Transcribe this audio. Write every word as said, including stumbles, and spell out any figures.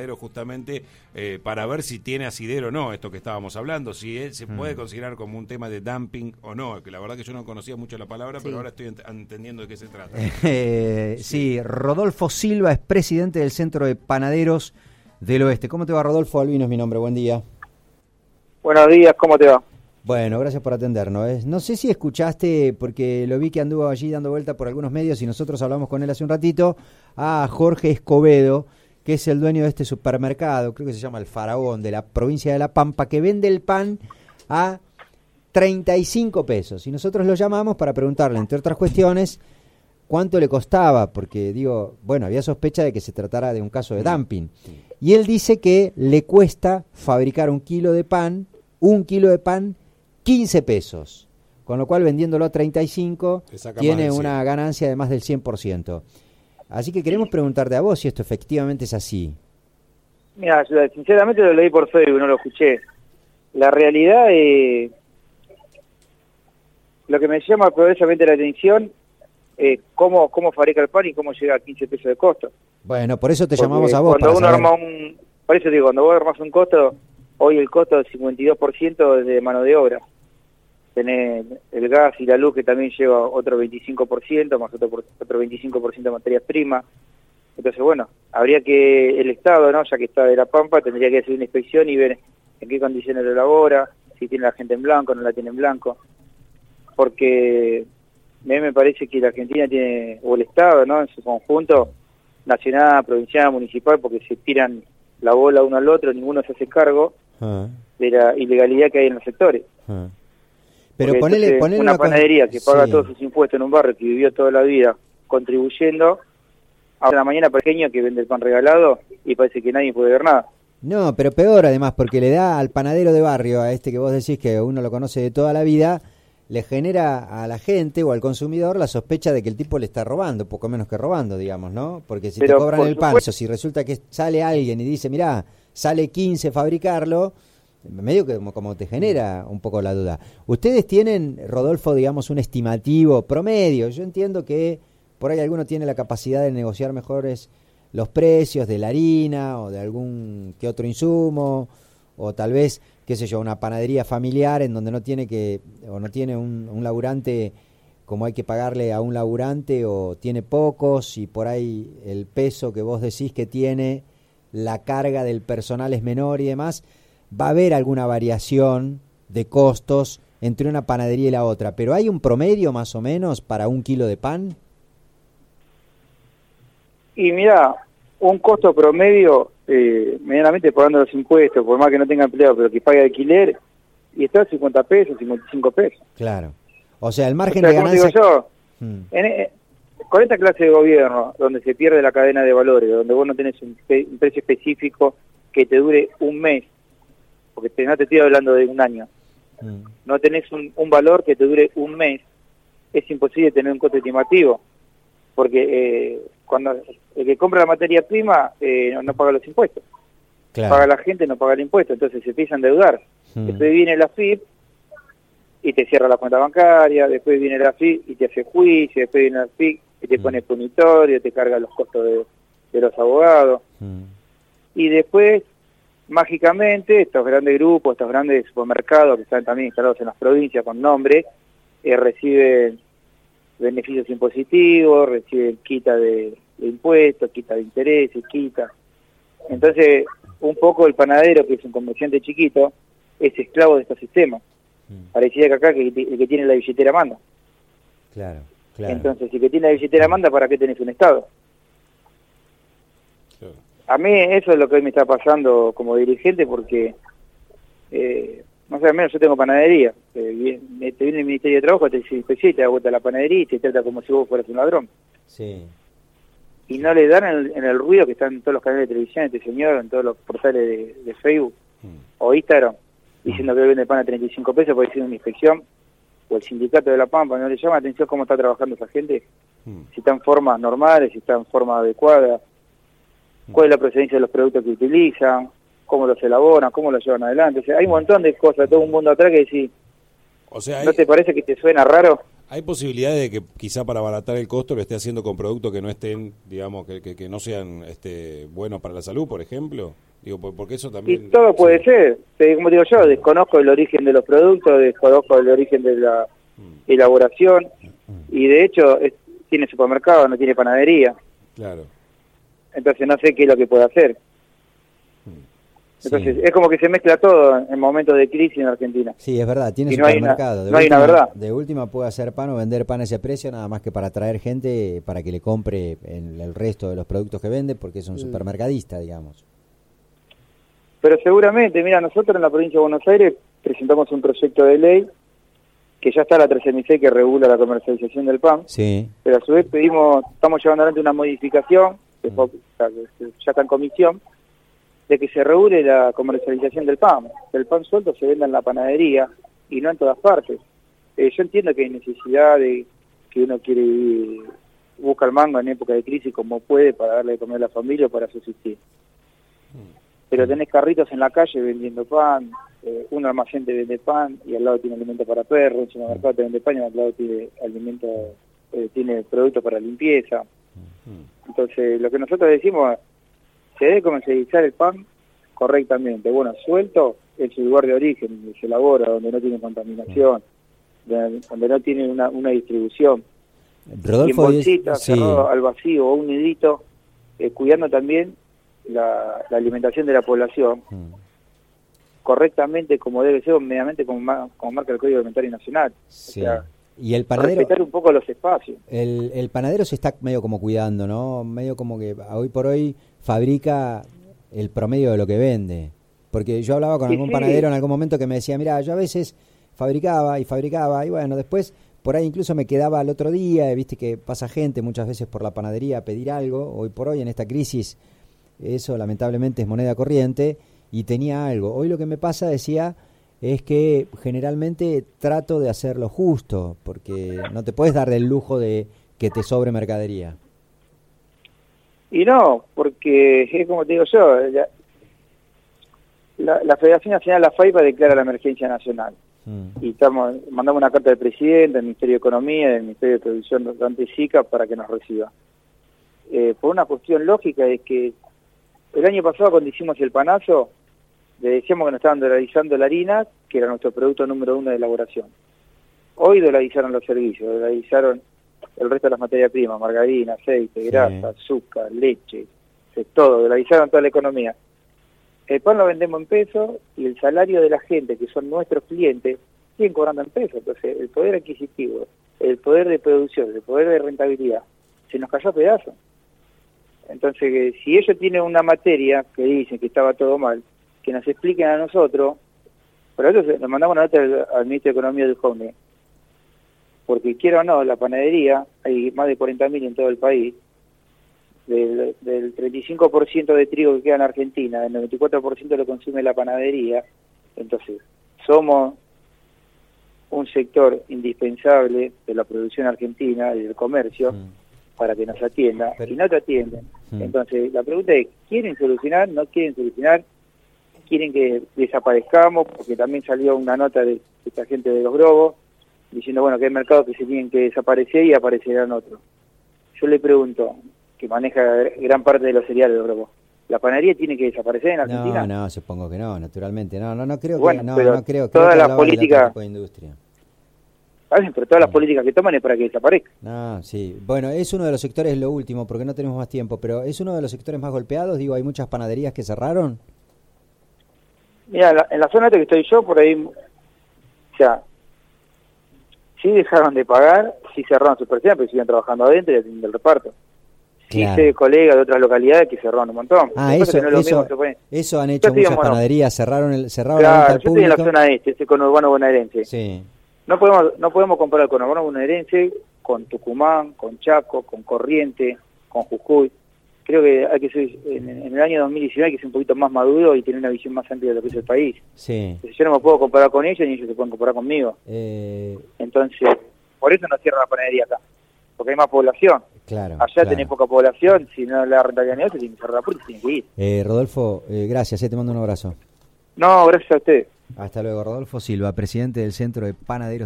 panadero justamente eh, para ver si tiene asidero o no, esto que estábamos hablando, si él se puede mm. considerar como un tema de dumping o no, que la verdad que yo no conocía mucho la palabra, sí. pero ahora estoy ent- entendiendo de qué se trata. Eh, sí. sí, Rodolfo Silva es presidente del Centro de Panaderos del Oeste. ¿Cómo te va, Rodolfo? Albino es mi nombre, buen día. Buenos días, ¿cómo te va? Bueno, gracias por atendernos. No sé si escuchaste, porque lo vi que anduvo allí dando vuelta por algunos medios y nosotros hablamos con él hace un ratito, a Jorge Escobedo, que es el dueño de este supermercado, creo que se llama El Faraón, de la provincia de La Pampa, que vende el pan a treinta y cinco pesos. Y nosotros lo llamamos para preguntarle, entre otras cuestiones, cuánto le costaba, porque digo, bueno, había sospecha de que se tratara de un caso de dumping. Y él dice que le cuesta fabricar un kilo de pan, un kilo de pan, quince pesos, con lo cual vendiéndolo a treinta y cinco tiene una ganancia de más del cien por ciento. Así que queremos preguntarte a vos si esto efectivamente es así. Mira, sinceramente lo leí por Facebook, no lo escuché. La realidad, eh, lo que me llama poderosamente la atención es cómo, cómo fabrica el pan y cómo llega a quince pesos de costo. Bueno, por eso te Porque llamamos a vos. Cuando para uno saber... arma un, por eso digo, cuando vos armas un costo, hoy el costo del cincuenta y dos por ciento es de mano de obra. Tenés el gas y la luz que también lleva otro veinticinco por ciento, más otro, otro veinticinco por ciento de materias primas. Entonces, bueno, habría que, el Estado, ¿no?, ya que está de La Pampa, tendría que hacer una inspección y ver en qué condiciones lo elabora, si tiene la gente en blanco, no la tiene en blanco. Porque a mí me parece que la Argentina tiene, o el Estado, ¿no?, en su conjunto, nacional, provincial, municipal, porque se tiran la bola uno al otro, ninguno se hace cargo uh. de la ilegalidad que hay en los sectores. Uh. Pero ponele, entonces, ponele una, una panadería que paga sí. todos sus impuestos en un barrio que vivió toda la vida contribuyendo, ahora la mañana pequeño que vende el pan regalado y parece que nadie puede ver nada. No, pero peor además, porque le da al panadero de barrio, a este que vos decís que uno lo conoce de toda la vida, le genera a la gente o al consumidor la sospecha de que el tipo le está robando, poco menos que robando, digamos, ¿no? Porque si pero te cobran el pan, supuesto... si resulta que sale alguien y dice, mirá, sale quince fabricarlo, medio que como, como te genera un poco la duda. Ustedes tienen, Rodolfo, digamos, un estimativo promedio. Yo entiendo que por ahí alguno tiene la capacidad de negociar mejores los precios de la harina o de algún que otro insumo, o tal vez, qué sé yo, una panadería familiar en donde no tiene que, o no tiene un, un laburante como hay que pagarle a un laburante, o tiene pocos y por ahí el peso que vos decís que tiene, la carga del personal es menor y demás. Va a haber alguna variación de costos entre una panadería y la otra, pero ¿hay un promedio más o menos para un kilo de pan? Y mira, un costo promedio, eh, medianamente pagando los impuestos, por más que no tenga empleado, pero que pague alquiler, y está a cincuenta pesos, cincuenta y cinco pesos. Claro. O sea, el margen o sea, de ganancia... Digo yo, hmm. en, eh, con esta clase de gobierno, donde se pierde la cadena de valores, donde vos no tenés un, pe- un precio específico que te dure un mes, porque te, no te estoy hablando de un año, mm. no tenés un, un valor que te dure un mes, es imposible tener un costo estimativo, porque eh, cuando el que compra la materia prima eh, no, no paga los impuestos, claro. paga la gente, no paga el impuesto, entonces se empieza a endeudar. Mm. Después viene la F I P y te cierra la cuenta bancaria, después viene la F I P y te hace juicio, después viene la F I P y te mm. pone punitorio, te carga los costos de, de los abogados, mm. y después mágicamente estos grandes grupos, estos grandes supermercados que están también instalados en las provincias con nombre, eh, reciben beneficios impositivos, reciben quita de, de impuestos, quita de intereses, quita. Entonces, un poco el panadero, que es un comerciante chiquito, es esclavo de estos sistemas. Mm. Parecía que acá que, el que tiene la billetera manda. Claro, claro. Entonces, si el que tiene la billetera manda, ¿para qué tenés un Estado? A mí eso es lo que hoy me está pasando como dirigente, porque, eh, no sé, al menos yo tengo panadería. Eh, viene, te viene el Ministerio de Trabajo, te dice, pues sí, te da vuelta a la panadería y te trata como si vos fueras un ladrón. Sí. Y no le dan en el, en el ruido que están en todos los canales de televisión, este señor, en todos los portales de, de Facebook mm. o Instagram, diciendo que vende pan a treinta y cinco pesos por decir una inspección, o el sindicato de La Pampa. ¿No le llama la atención cómo está trabajando esa gente? Mm. Si está en formas normales, si está en forma adecuada, cuál es la procedencia de los productos que utilizan, cómo los elaboran, cómo los llevan adelante. O sea, hay un montón de cosas, todo un mundo atrás que decís, o sea, hay... ¿no te parece que te suena raro? ¿Hay posibilidades de que quizá para abaratar el costo lo esté haciendo con productos que no estén, digamos, que, que, que no sean este, buenos para la salud, por ejemplo? Digo, porque eso también... Y todo puede sí. ser. Como digo yo, desconozco el origen de los productos, desconozco el origen de la mm. elaboración, y de hecho es, tiene supermercado, no tiene panadería. Claro. Entonces no sé qué es lo que puede hacer. Entonces, sí. es como que se mezcla todo en momentos de crisis en Argentina. Sí, es verdad, tiene y no supermercado. Hay una, de no última, hay una verdad. De última puede hacer pan o vender pan a ese precio, nada más que para atraer gente para que le compre el, el resto de los productos que vende, porque es un mm. supermercadista, digamos. Pero seguramente, mira, nosotros en la provincia de Buenos Aires presentamos un proyecto de ley que ya está la trece mil seis que regula la comercialización del pan, sí. pero a su vez pedimos, estamos llevando adelante una modificación, que mm. ya está en comisión, de que se regule la comercialización del pan, que el pan suelto se venda en la panadería y no en todas partes. Eh, yo entiendo que hay necesidad de que uno quiere vivir, busca el mango en época de crisis como puede para darle de comer a la familia o para subsistir. Pero tenés carritos en la calle vendiendo pan, eh, un almacén te vende pan y al lado tiene alimento para perros, un supermercado te vende pan y al lado tiene alimento, eh, tiene productos para limpieza. Entonces, lo que nosotros decimos, se debe comercializar el pan correctamente, bueno, suelto en su lugar de origen, donde se elabora, donde no tiene contaminación, donde, donde no tiene una, una distribución. Rodolfo, y en bolsitas, sí. cerrado al vacío o un nidito, eh, cuidando también la, la alimentación de la población, mm. correctamente como debe ser, mediamente como, como marca el Código Alimentario Nacional. Sí. O sea, y el panadero, respetar un poco los espacios. El, el panadero se está medio como cuidando, ¿no? Medio como que hoy por hoy fabrica el promedio de lo que vende. Porque yo hablaba con sí, algún sí. panadero en algún momento que me decía, mira, yo a veces fabricaba y fabricaba y bueno, después por ahí incluso me quedaba al otro día, viste que pasa gente muchas veces por la panadería a pedir algo, hoy por hoy en esta crisis eso lamentablemente es moneda corriente y tenía algo. Hoy lo que me pasa, decía, es que generalmente trato de hacer lo justo, porque no te puedes dar el lujo de que te sobre mercadería. Y no, porque es como te digo yo, la, la, la Federación Nacional, la FAIPA, declara la emergencia nacional. Mm. Y estamos mandamos una carta del presidente, del Ministerio de Economía, del Ministerio de Producción ante SICA para que nos reciba. Eh, por una cuestión lógica de que el año pasado cuando hicimos el panazo, le decíamos que nos estaban dolarizando la harina, que era nuestro producto número uno de elaboración. Hoy dolarizaron los servicios, dolarizaron el resto de las materias primas, margarina, aceite, sí. grasa, azúcar, leche, todo, dolarizaron toda la economía. El pan lo vendemos en pesos y el salario de la gente, que son nuestros clientes, siguen cobrando en pesos. Entonces, el poder adquisitivo, el poder de producción, el poder de rentabilidad, se nos cayó a pedazos. Entonces, si ellos tienen una materia que dicen que estaba todo mal, que nos expliquen a nosotros, pero nosotros nos mandamos una nota al, al Ministro de Economía del Joven, porque quiera o no, la panadería, hay más de cuarenta mil en todo el país, del, del treinta y cinco por ciento de trigo que queda en Argentina, el noventa y cuatro por ciento lo consume la panadería, entonces somos un sector indispensable de la producción argentina y del comercio, mm. para que nos atienda, pero, y no te atienden. Mm. Entonces, la pregunta es, ¿quieren solucionar? ¿No quieren solucionar? ¿Quieren que desaparezcamos? Porque también salió una nota de esta gente de los globos, diciendo, bueno, que hay mercados que se tienen que desaparecer y aparecerán otros. Yo le pregunto, que maneja gran parte de los cereales de los globos, ¿la panadería tiene que desaparecer en Argentina? No, no, supongo que no, naturalmente. No, no, no creo bueno, que... No, pero no creo, toda creo que la política... de industria. ¿Vale? Pero todas las políticas que toman es para que desaparezca. No, sí. Bueno, es uno de los sectores, lo último, porque no tenemos más tiempo, pero es uno de los sectores más golpeados. Digo, hay muchas panaderías que cerraron. Mira, en la, en la zona que estoy yo, por ahí, o sea, sí dejaron de pagar, sí cerraron sus persianas, pero siguen trabajando adentro y haciendo el reparto. Sí claro. Sé colegas de otras localidades que cerraron un montón. Ah, eso, no eso, mismo, eso han hecho yo muchas panaderías, cerraron el cerraron claro, la venta al yo público. Estoy en la zona este, este conurbano bonaerense. Sí. No podemos no podemos comparar el conurbano bonaerense con Tucumán, con Chaco, con Corrientes, con Jujuy. Creo que hay que ser, en, en el año dos mil diecinueve hay que ser un poquito más maduro y tener una visión más amplia de lo que es el país. Sí. Entonces, yo no me puedo comparar con ellos ni ellos se pueden comparar conmigo. Eh... Entonces, por eso no cierran la panadería acá, porque hay más población. Claro. Allá claro. tenés poca población, si no la rentabilidad de negocio, tienen que cerrar la puerta y tienen que ir. Eh, Rodolfo, eh, gracias, eh, te mando un abrazo. No, gracias a usted. Hasta luego, Rodolfo Silva, presidente del Centro de Panaderos.